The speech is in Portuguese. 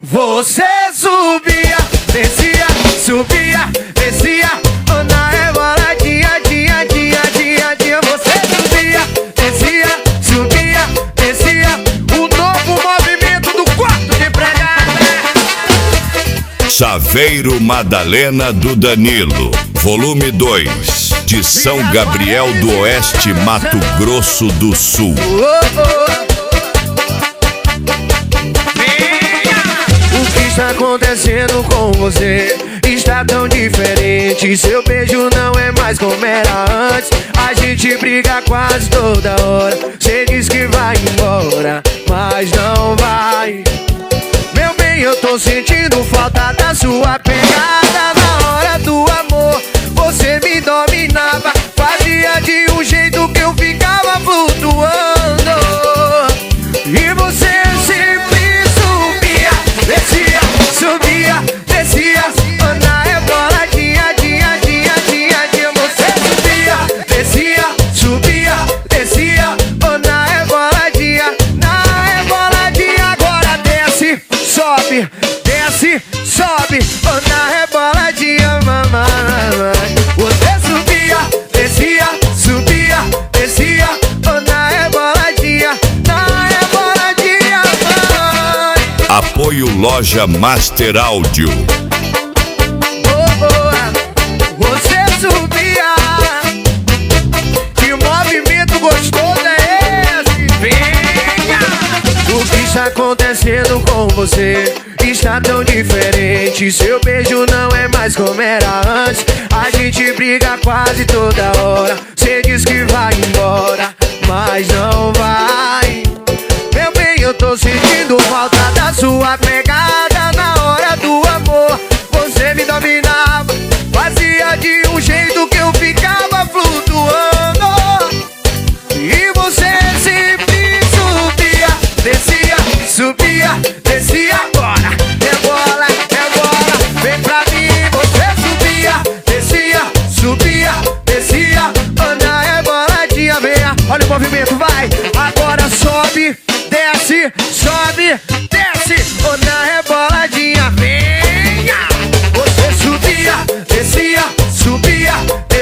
Você subia, descia, subia, descia. Na reboladinha, dia, dia, dia, dia. Você subia, descia, subia, descia. O novo movimento do quarto de empregada. Chaveiro Madalena do Danilo, volume 2, de São Gabriel do Oeste, Mato Grosso do Sul. O que está acontecendo com você? Está tão diferente. Seu beijo não é mais como era antes. A gente briga quase toda hora. Cê diz que vai embora, mas não vai. Meu bem, eu tô sentindo falta da sua pegada. Na hora do amor, você me dominava. Fazia de um jeito que eu ficava flutuando. E você sempre subia, descia, subia, descia. Na reboladinha, dia, dia, dia, dia. Você subia, descia, subia, descia. Na reboladinha, agora desce, sobe, desce, sobe. Na reboladinha, mamãe. Você subia, descia, subia, descia. Na reboladinha, mamãe. Apoio Loja Master Áudio. Você subia. Que movimento gostoso é esse? Venha! O que está acontecendo com você? Está tão diferente. Seu beijo não é mais como era antes. A gente briga quase toda hora. Cê diz que vai embora, mas não vai. Meu bem, eu tô sentindo falta da sua pegada. Na hora do amor, você me dominava. Fazia de um jeito que eu ficava flutuando. E você sempre subia, descia, subia, descia. Agora, rebola, rebola, vem pra mim. Você subia, descia, subia, descia. Na reboladinha, venha, olha o movimento, vai. Agora sobe, desce, sobe, desce. Na reboladinha, venha. Você subia, descia, subia, descia.